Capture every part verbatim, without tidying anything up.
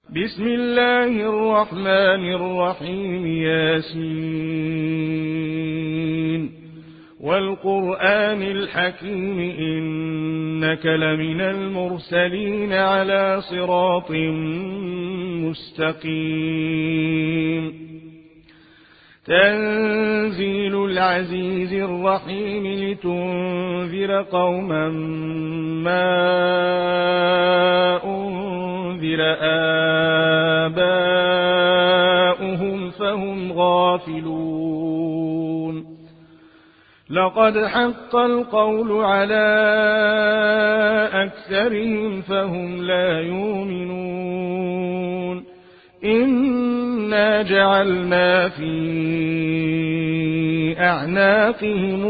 بسم الله الرحمن الرحيم. ياسين والقرآن الحكيم إنك لمن المرسلين على صراط مستقيم. تنزيل العزيز الرحيم لتنذر قوما ما أنذر آباؤهم فهم غافلون. لقد حق القول على أكثرهم فهم لا يؤمنون. إنا جعلنا في أعناقهم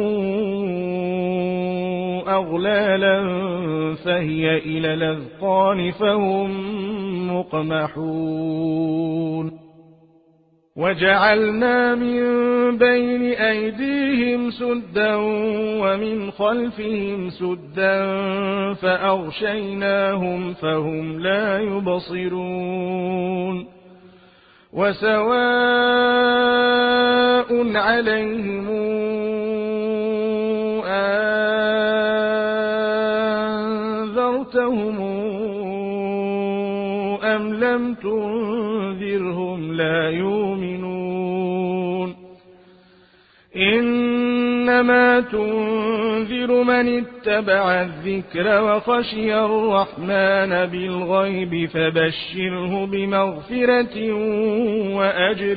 أغلالا فهي إلى الأذقان فهم مقمحون. وجعلنا من بين أيديهم سدا ومن خلفهم سدا فأغشيناهم فهم لا يبصرون. وسواء عليهم أنذرتهم أم لم تنذرهم لا يؤمنون. إنما تنذر من اتبع الذكر وخشي الرحمن بالغيب فبشره بمغفرة وأجر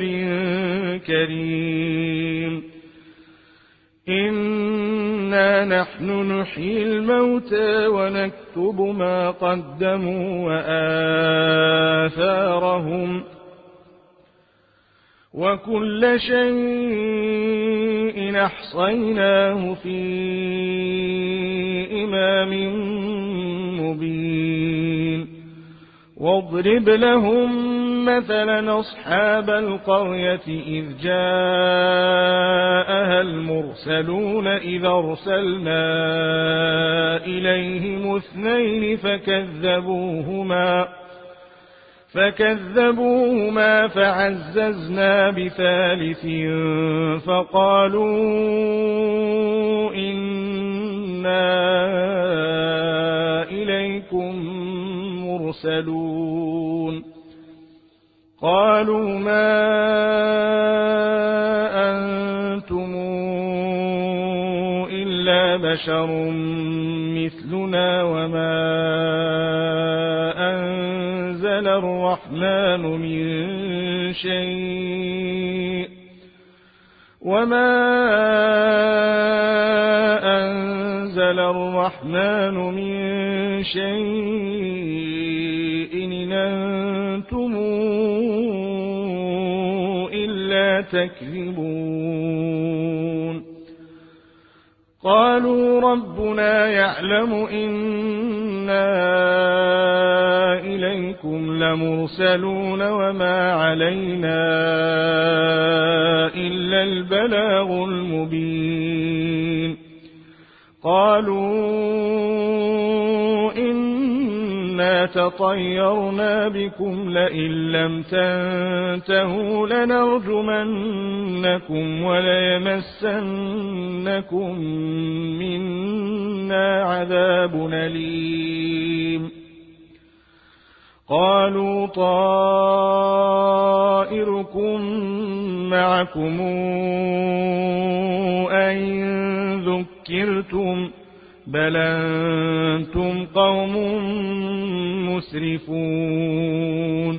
كريم. إنا نحن نحيي الموتى ونكتب ما قدموا وآثارهم وكل شيء أحصيناه في إمام مبين. واضرب لهم مثلا أصحاب القرية إذ جاءها المرسلون إذ أرسلنا إليهم اثنين فكذبوهما فكذبوهما فعززنا بثالث فقالوا إنا إليكم مرسلون. قالوا ما أنتم إلا بشر مثلنا وما أنزل الرحمن من شيء وما أنزل الرحمن من شيء إن أنتم إلا تكذبون. قالوا ربنا يعلم إنا إليكم لمرسلون وما علينا إلا البلاغ المبين. قالوا إنا تطيرنا بكم لئن لم تنتهوا لنرجمنكم وليمسنكم منا عذاب أليم. قالوا طائركم معكم أئن ذكرتم بل أنتم قوم مسرفون.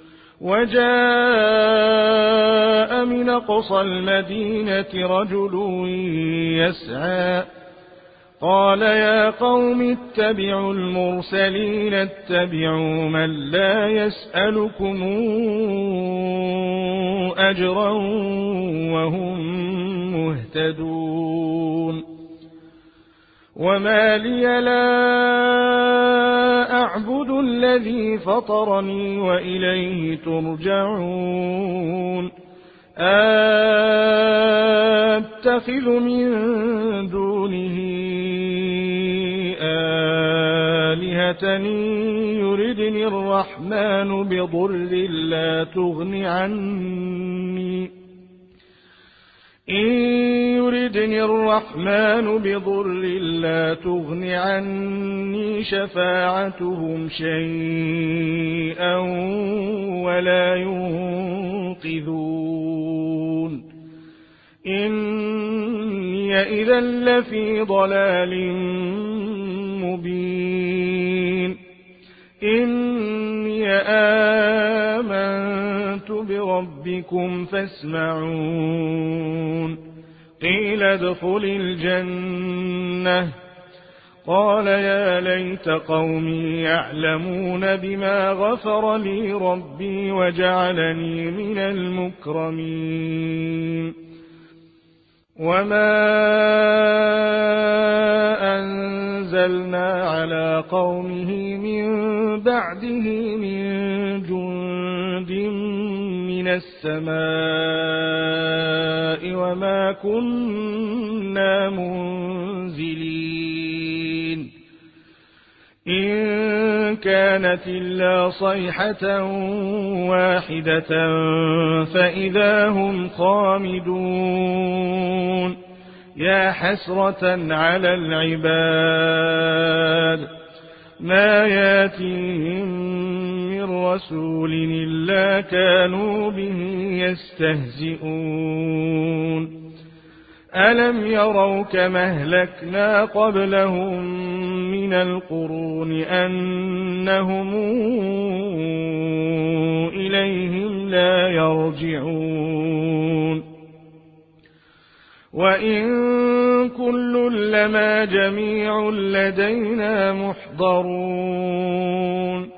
وجاء من أقصى المدينة رجل يسعى قال يا قوم اتبعوا المرسلين اتبعوا من لا يسألكم أجرا وهم مهتدون. وما لي لا أعبد الذي فطرني وإليه ترجعون. أتخذ من دونه آلهة إن يردني الرحمن بضر لا تغن عني إن يردني الرحمن بضر لا تغن عني شفاعتهم شيئا ولا ينقذون إني إذا لفي ضلال مبين إني آمنت بربكم فاسمعون قيل ادخل الجنة قال يا ليت قومي يعلمون بما غفر لي ربي وجعلني من المكرمين وما أنزلنا على قومه من بعده من جند من السماء وما كنا منزلين إن كانت إلا صيحة واحدة فإذا هم خامدون يا حسرة على العباد ما ياتيهم من رسول إلا كانوا به يستهزئون ألم يروا كما أهلكنا قبلهم من القرون أنهم إليهم لا يرجعون وإن كل لما جميع لدينا محضرون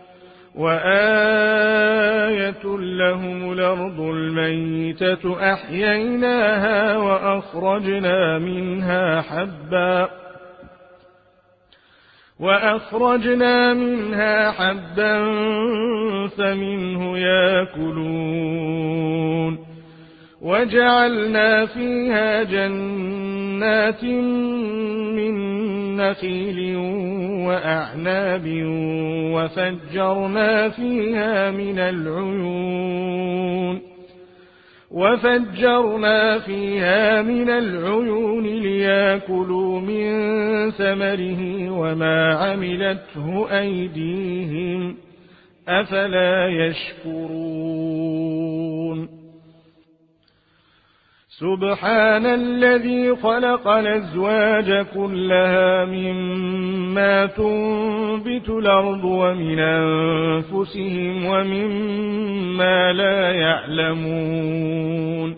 وآية لهم الأرض الميتة أحييناها وأخرجنا منها حبا وأخرجنا منها حبا فمنه يأكلون وجعلنا فيها جنات من نخيل وأعناب وفجرنا فيها من العيون وفجرنا فيها من العيون ليأكلوا من ثمره وما عملته أيديهم أفلا يشكرون سبحان الذي خلق الأزواج كلها مما تنبت الأرض ومن أنفسهم ومما لا يعلمون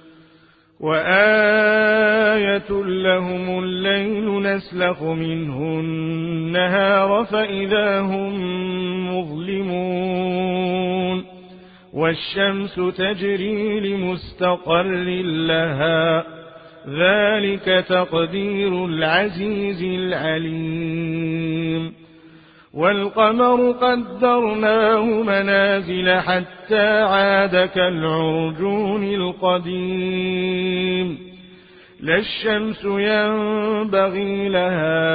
وآية لهم الليل نسلخ منه النهار فإذا هم مظلمون والشمس تجري لمستقر لها ذلك تقدير العزيز العليم والقمر قدرناه منازل حتى عاد كالعرجون القديم لا الشمس ينبغي لها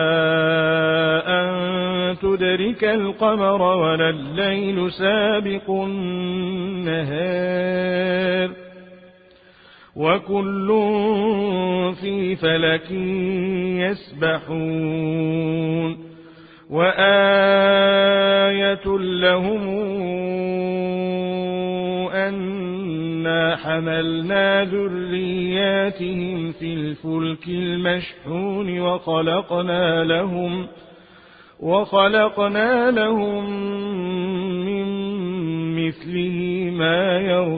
أن تدرك القمر ولا الليل سابق النهار وكل في فلك يسبحون وآية لهم أنا حملنا ذرياتهم في الفلك المشحون وخلقنا لهم وخلقنا لهم من مثله ما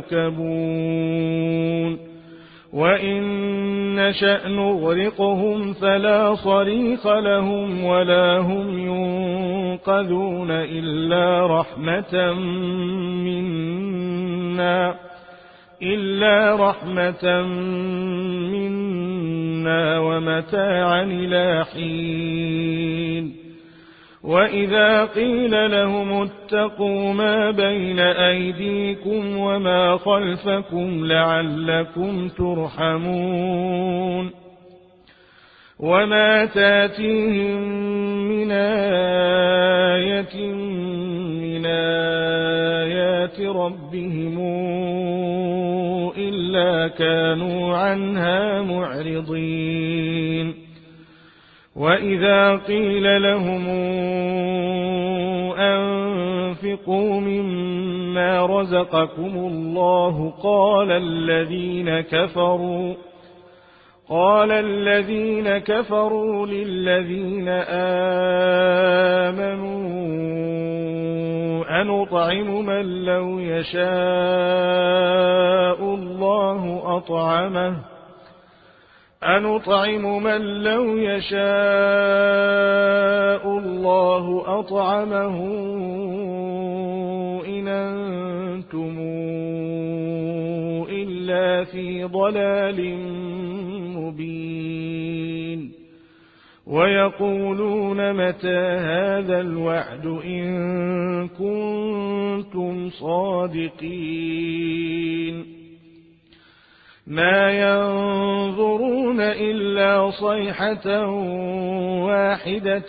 يركبون وإن نشأ نغرقهم فلا صريخ لهم ولا هم ينقذون إلا رحمة منا إلا رحمة منا ومتاعا إلى حين وإذا قيل لهم اتقوا ما بين أيديكم وما خلفكم لعلكم ترحمون وما تاتيهم من آية من آيات ربهم إلا كانوا عنها معرضين وإذا قيل لهم أنفقوا مما رزقكم الله قال الذين كفروا قال الذين كفروا للذين آمنوا أنطعم من لو يشاء الله أطعمه أنطعم من لو يشاء الله أطعمه إن أنتم إلا في ضلال مبين ويقولون متى هذا الوعد إن كنتم صادقين ما ينظرون إلا صيحة واحدة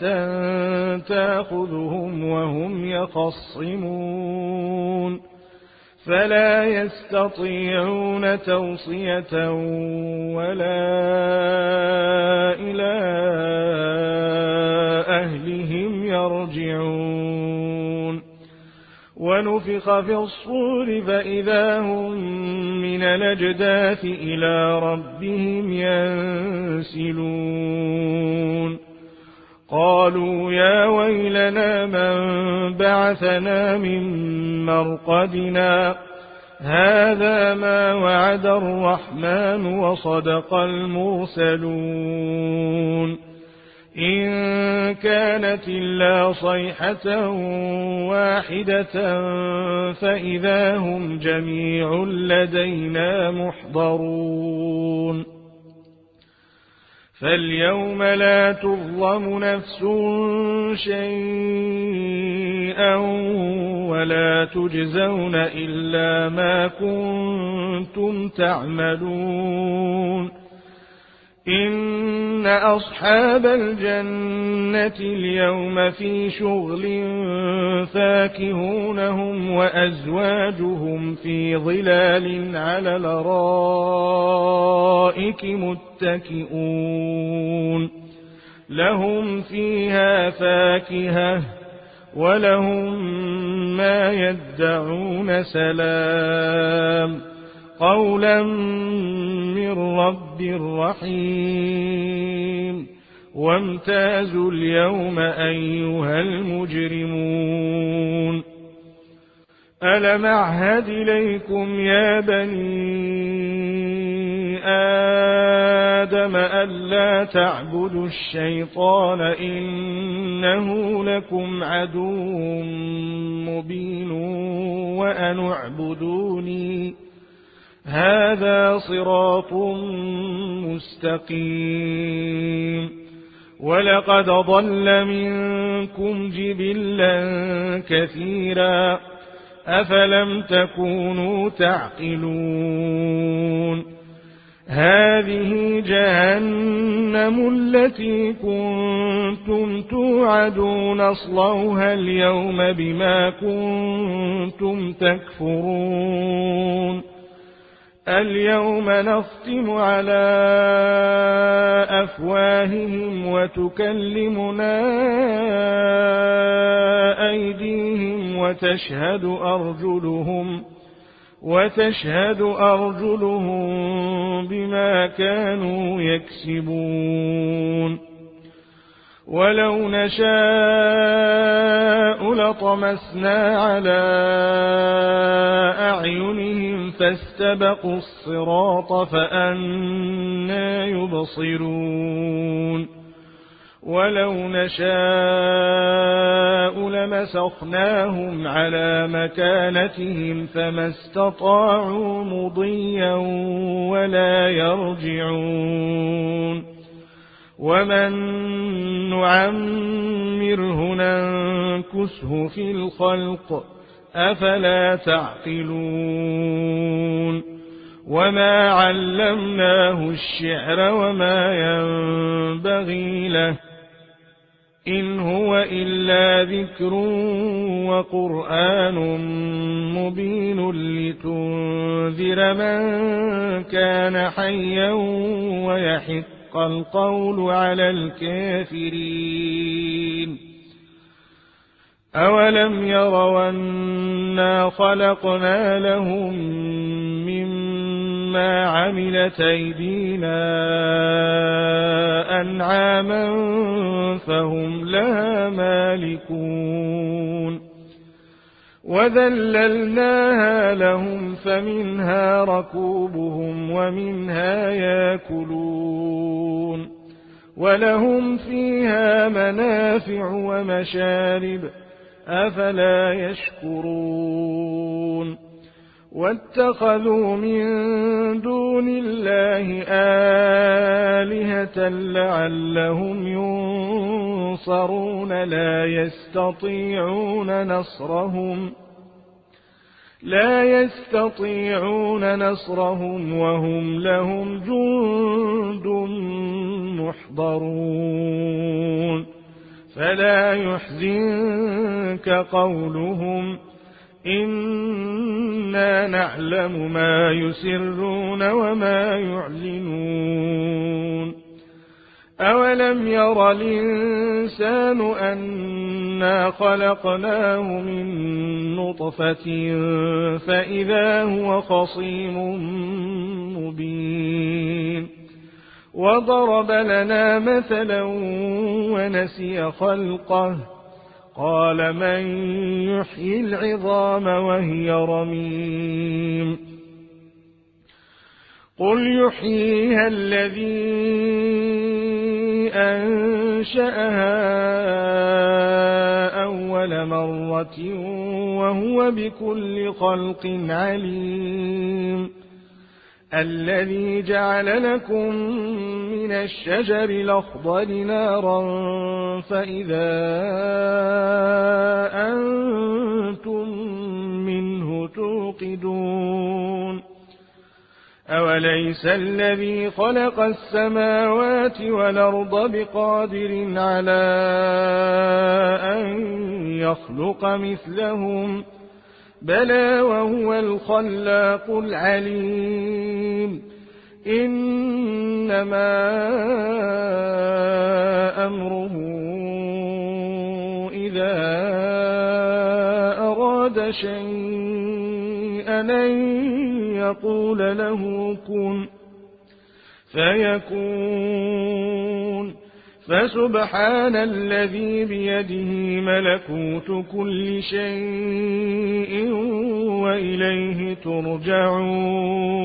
تأخذهم وهم يخصمون فلا يستطيعون توصية ولا إلى أهلهم يرجعون ونفخ في الصور فإذا هم من الأجداث إلى ربهم ينسلون قالوا يا ويلنا من بعثنا من مرقدنا هذا ما وعد الرحمن وصدق المرسلون إن كانت إلا صيحة واحدة فإذا هم جميع لدينا محضرون فاليوم لا تظلم نفس شيئا ولا تجزون إلا ما كنتم تعملون إن أصحاب الجنة اليوم في شغل فاكهون هم وأزواجهم في ظلال على الأرائك متكئون لهم فيها فاكهة ولهم ما يدعون سلام قولا من رب رحيم وامتازوا اليوم أيها المجرمون ألم أعهد إليكم يا بني آدم ألا تعبدوا الشيطان إنه لكم عدو مبين وأن اعبدوني هذا صراط مستقيم ولقد ضل منكم جبلا كثيرا أفلم تكونوا تعقلون هذه جهنم التي كنتم توعدون اصلوها اليوم بما كنتم تكفرون اليوم نختم على أفواههم وتكلمنا أيديهم وتشهد أرجلهم وتشهد أرجلهم بما كانوا يكسبون ولو نشاء لطمسنا على أعينهم فاستبقوا الصراط فأنى يبصرون ولو نشاء لمسخناهم على مكانتهم فما استطاعوا مضيا ولا يرجعون ومن نعمره ننكسه في الخلق أفلا تعقلون وما علمناه الشعر وما ينبغي له إن هو إلا ذكر وقرآن مبين لتنذر من كان حيا ويحق القول على الكافرين أولم يروا أنا خلقنا لهم مما عملت أيدينا أنعاما فهم لها مالكون وذللناها لهم فمنها ركوبهم ومنها ياكلون ولهم فيها منافع ومشارب أفلا يشكرون واتخذوا من دون الله آلهة لعلهم ينصرون لا يستطيعون نصرهم لا يستطيعون نصرهم وهم لهم جند محضرون فلا يحزنك قولهم إنا نعلم ما يسرون وما يعلنون أولم ير الإنسان أنا خلقناه من نطفة فإذا هو خصيم مبين وضرب لنا مثلا ونسي خلقه قال من يحيي العظام وهي رميم قل يحييها الذي أنشأها أول مرة وهو بكل خلق عليم الذي جعل لكم من الشجر الأخضر نارا فإذا أنتم منه توقدون أوليس الذي خلق السماوات والأرض بقادر على أن يخلق مثلهم بلى وهو الخلاق العليم إنما أمره إذا أراد شيئا أن يقول له كن فيكون فسبحان الذي بيده ملكوت كل شيء وإليه ترجعون